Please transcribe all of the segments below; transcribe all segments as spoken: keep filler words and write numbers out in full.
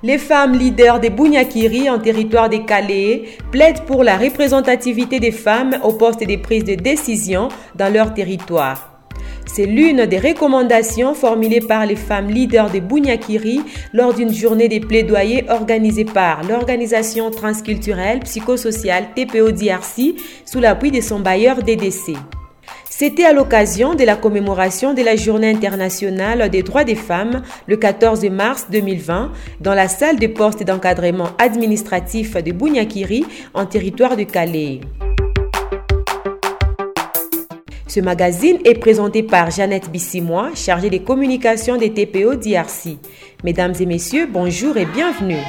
Les femmes leaders des Bunyakiri en territoire des Calais plaident pour la représentativité des femmes au poste des prises de décision dans leur territoire. C'est l'une des recommandations formulées par les femmes leaders des Bunyakiri lors d'une journée des plaidoyers organisée par l'organisation transculturelle psychosociale T P O D R C sous l'appui de son bailleur D D C. C'était à l'occasion de la commémoration de la Journée internationale des droits des femmes le quatorze mars deux mille vingt dans la salle de poste d'encadrement administratif de Bunyakiri en territoire de Calais. Ce magazine est présenté par Jeannette Bissimois, chargée des communications des T P O D R C. Mesdames et messieurs, bonjour et bienvenue.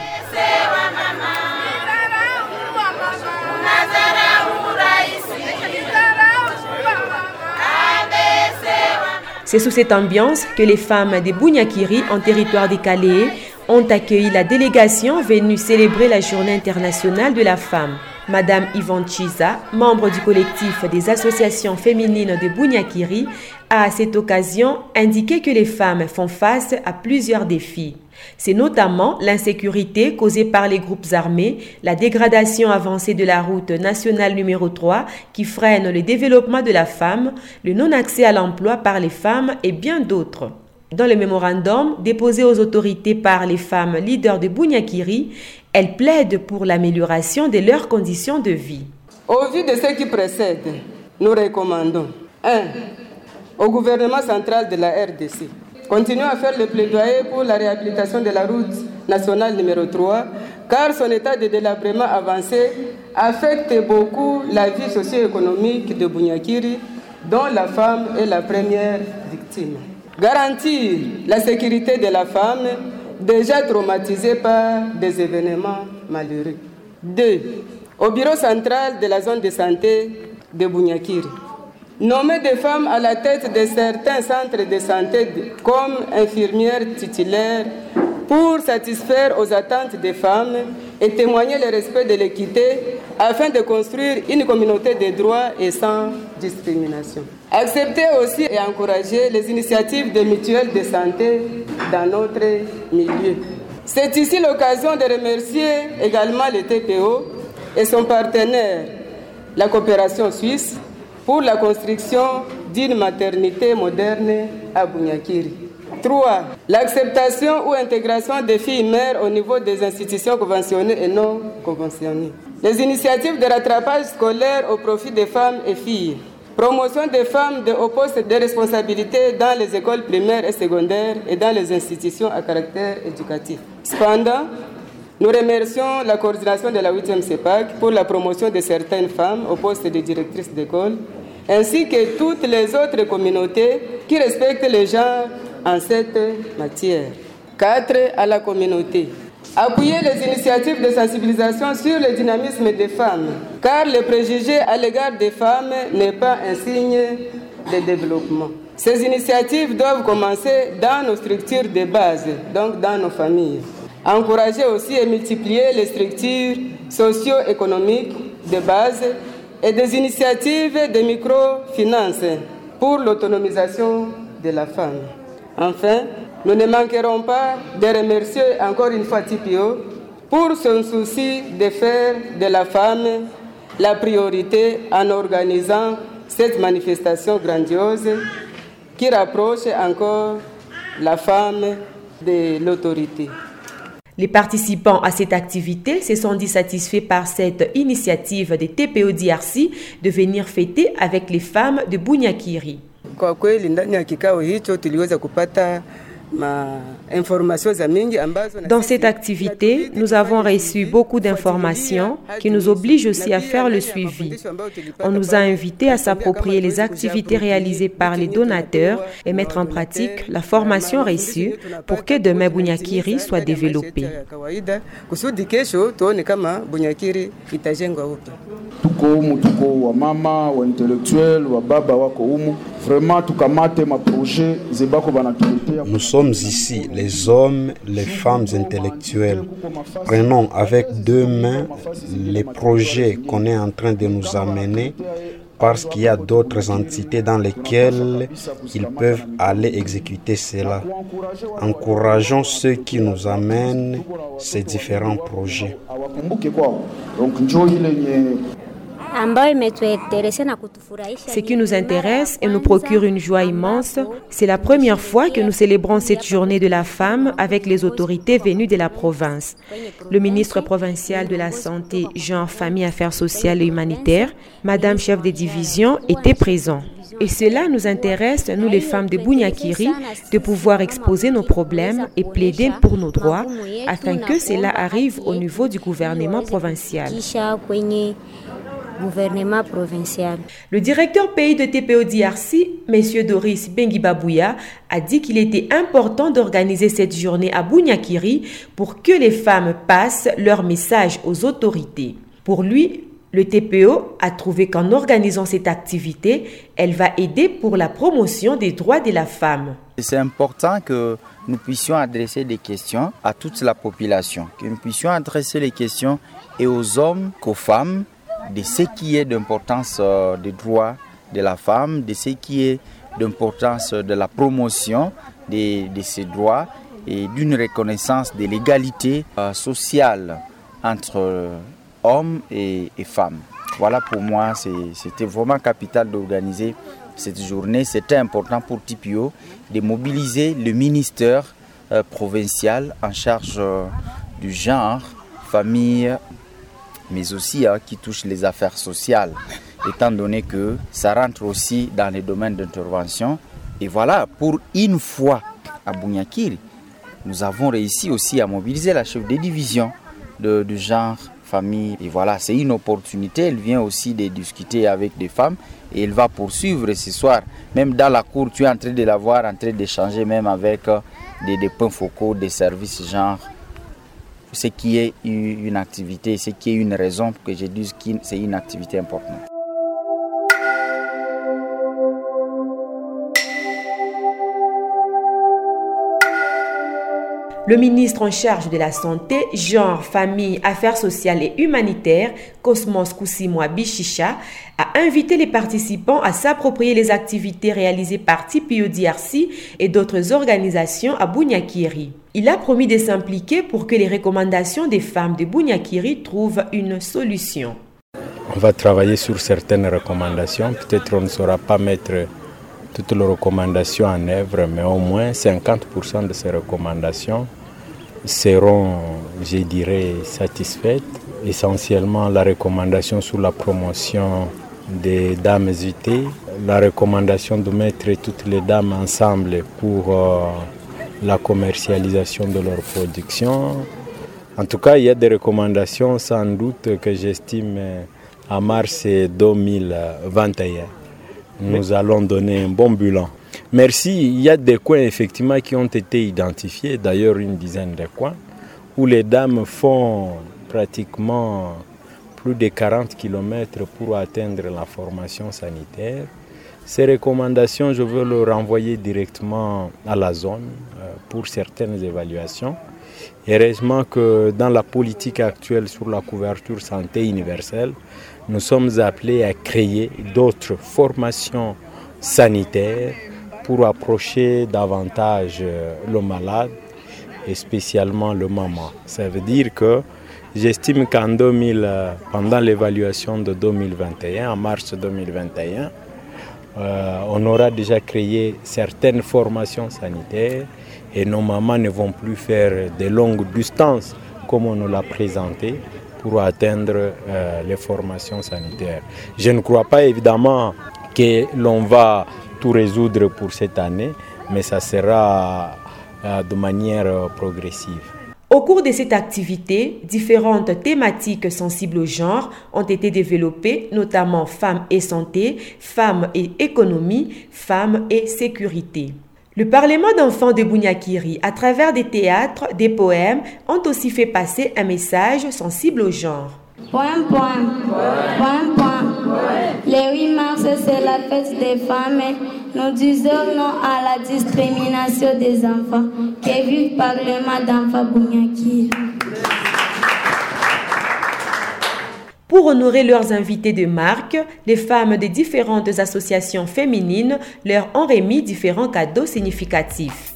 C'est sous cette ambiance que les femmes des Bunyakiri en territoire des Calais ont accueilli la délégation venue célébrer la Journée internationale de la femme. Madame Yvonne Chiza, membre du collectif des associations féminines de Bunyakiri, a à cette occasion indiqué que les femmes font face à plusieurs défis. C'est notamment l'insécurité causée par les groupes armés, la dégradation avancée de la route nationale numéro trois qui freine le développement de la femme, le non-accès à l'emploi par les femmes et bien d'autres. Dans le mémorandum déposé aux autorités par les femmes leaders de Bunyakiri, elles plaident pour l'amélioration de leurs conditions de vie. Au vu de ce qui précède, nous recommandons un Au gouvernement central de la R D C, continuons à faire le plaidoyer pour la réhabilitation de la route nationale numéro trois, car son état de délabrement avancé affecte beaucoup la vie socio-économique de Bunyakiri, dont la femme est la première victime. Garantir la sécurité de la femme, déjà traumatisée par des événements malheureux. deux. Au bureau central de la zone de santé de Bunyakiri, nommer des femmes à la tête de certains centres de santé comme infirmières titulaires pour satisfaire aux attentes des femmes et témoigner le respect de l'équité afin de construire une communauté de droits et sans discrimination. Accepter aussi et encourager les initiatives de mutuelles de santé dans notre milieu. C'est ici l'occasion de remercier également le T P O et son partenaire, la coopération suisse, pour la construction d'une maternité moderne à Bunyakiri. trois. L'acceptation ou intégration des filles mères au niveau des institutions conventionnées et non conventionnées. Les initiatives de rattrapage scolaire au profit des femmes et filles. Promotion des femmes de hauts postes de responsabilité dans les écoles primaires et secondaires et dans les institutions à caractère éducatif. Cependant, nous remercions la coordination de la huitième C E P A C pour la promotion de certaines femmes au poste de directrice d'école, ainsi que toutes les autres communautés qui respectent les genres en cette matière. quatre. À la communauté. Appuyer les initiatives de sensibilisation sur le dynamisme des femmes, car le préjugé à l'égard des femmes n'est pas un signe de développement. Ces initiatives doivent commencer dans nos structures de base, donc dans nos familles. Encourager aussi et multiplier les structures socio-économiques de base et des initiatives de microfinance pour l'autonomisation de la femme. Enfin, nous ne manquerons pas de remercier encore une fois T P O pour son souci de faire de la femme la priorité en organisant cette manifestation grandiose qui rapproche encore la femme de l'autorité. Les participants à cette activité se sont dit satisfaits par cette initiative des T P O D R C de venir fêter avec les femmes de Bunyakiri. Kwa kweli ndani ya kikao hicho tuliweza kupata Dans cette activité, nous avons reçu beaucoup d'informations qui nous obligent aussi à faire le suivi. On nous a invités à s'approprier les activités réalisées par les donateurs et mettre en pratique la formation reçue pour que demain Bunyakiri soit développé. Tuko humu, tuko wa mama, wa intellectuel, wa baba wako humu. Vraiment tukamate ma projet zebako banatuletea. Nous sommes ici, les hommes, les femmes intellectuelles. Prenons avec deux mains les projets qu'on est en train de nous amener parce qu'il y a d'autres entités dans lesquelles ils peuvent aller exécuter cela. Encourageons ceux qui nous amènent ces différents projets. Ce qui nous intéresse et nous procure une joie immense, c'est la première fois que nous célébrons cette journée de la femme avec les autorités venues de la province. Le ministre provincial de la Santé, Genre, Famille, Affaires sociales et humanitaires, Madame chef de division, était présent. Et cela nous intéresse, nous les femmes de Bunyakiri, de pouvoir exposer nos problèmes et plaider pour nos droits afin que cela arrive au niveau du gouvernement provincial. Gouvernement provincial. Le directeur pays de T P O D R C, M. Doris Bengibabouya, a dit qu'il était important d'organiser cette journée à Bunyakiri pour que les femmes passent leur message aux autorités. Pour lui, le T P O a trouvé qu'en organisant cette activité, elle va aider pour la promotion des droits de la femme. C'est important que nous puissions adresser des questions à toute la population, que nous puissions adresser les questions et aux hommes qu'aux femmes, de ce qui est d'importance des droits de la femme, de ce qui est d'importance de la promotion de, de ces droits et d'une reconnaissance de l'égalité sociale entre hommes et, et femmes. Voilà, pour moi, c'est, c'était vraiment capital d'organiser cette journée. C'était important pour T P O de mobiliser le ministère euh, provincial en charge euh, du genre, famille, mais aussi hein, qui touche les affaires sociales, étant donné que ça rentre aussi dans les domaines d'intervention. Et voilà, pour une fois à Bunyakiri, nous avons réussi aussi à mobiliser la chef de division de, du genre, famille. Et voilà, c'est une opportunité, elle vient aussi de discuter avec des femmes et elle va poursuivre ce soir. Même dans la cour, tu es en train de la voir, en train d'échanger même avec des, des points focaux, des services genre. Ce qui est une activité, ce qui est une raison pour que je dise que c'est une activité importante. Le ministre en charge de la Santé, Genre, Famille, Affaires sociales et humanitaires, Cosmos Koussimwa Bichicha, a invité les participants à s'approprier les activités réalisées par T P O D R C et d'autres organisations à Bunyakiri. Il a promis de s'impliquer pour que les recommandations des femmes de Bunyakiri trouvent une solution. On va travailler sur certaines recommandations. Peut-être on ne saura pas mettre toutes les recommandations en œuvre, mais au moins cinquante pour cent de ces recommandations seront, je dirais, satisfaites. Essentiellement la recommandation sur la promotion des dames U T, la recommandation de mettre toutes les dames ensemble pour euh, la commercialisation de leur production. En tout cas, il y a des recommandations sans doute que j'estime à mars deux mille vingt et un. Nous allons donner un bon bilan. Merci. Il y a des coins effectivement qui ont été identifiés, d'ailleurs une dizaine de coins, où les dames font pratiquement plus de quarante kilomètres pour atteindre la formation sanitaire. Ces recommandations, je veux les renvoyer directement à la zone pour certaines évaluations. Heureusement que dans la politique actuelle sur la couverture santé universelle, nous sommes appelés à créer d'autres formations sanitaires pour approcher davantage le malade et spécialement le maman. Ça veut dire que j'estime qu'en deux mille, pendant l'évaluation de deux mille vingt et un, en mars deux mille vingt et un, euh, on aura déjà créé certaines formations sanitaires et nos mamans ne vont plus faire de longues distances comme on nous l'a présenté pour atteindre euh, les formations sanitaires. Je ne crois pas évidemment que l'on va tout résoudre pour cette année, mais ça sera euh, de manière euh, progressive. Au cours de cette activité, différentes thématiques sensibles au genre ont été développées, notamment femmes et santé, femmes et économie, femmes et sécurité. Le Parlement d'enfants de Bunyakiri, à travers des théâtres, des poèmes, ont aussi fait passer un message sensible au genre. Point, point, point, point. Le huit mars, c'est la fête des femmes. Nous disons non à la discrimination des enfants. Que vive le Parlement d'enfants Bunyakiri. Pour honorer leurs invités de marque, les femmes des différentes associations féminines leur ont remis différents cadeaux significatifs.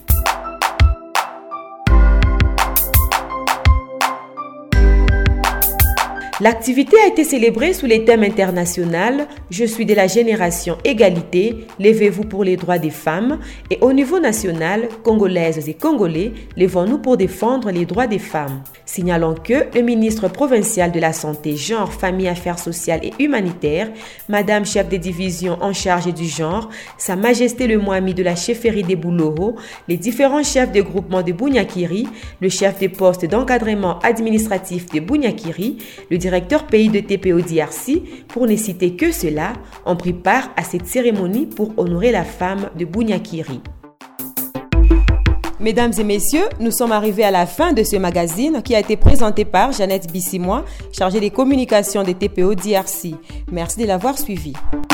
L'activité a été célébrée sous les thèmes international « Je suis de la génération égalité, levez-vous pour les droits des femmes » et au niveau national, Congolaises et Congolais, levons-nous pour défendre les droits des femmes. Signalons que le ministre provincial de la Santé, Genre, Famille, Affaires sociales et humanitaires, Madame chef de division en charge du genre, Sa Majesté le Mwami de la chefferie des Bouloro, les différents chefs de groupement de Bunyakiri, le chef des postes d'encadrement administratif de Bunyakiri, le directeur pays de T P O D R C, pour ne citer que cela, ont pris part à cette cérémonie pour honorer la femme de Bunyakiri. Mesdames et messieurs, nous sommes arrivés à la fin de ce magazine qui a été présenté par Jeannette Bissimois, chargée des communications de T P O D R C. Merci de l'avoir suivi.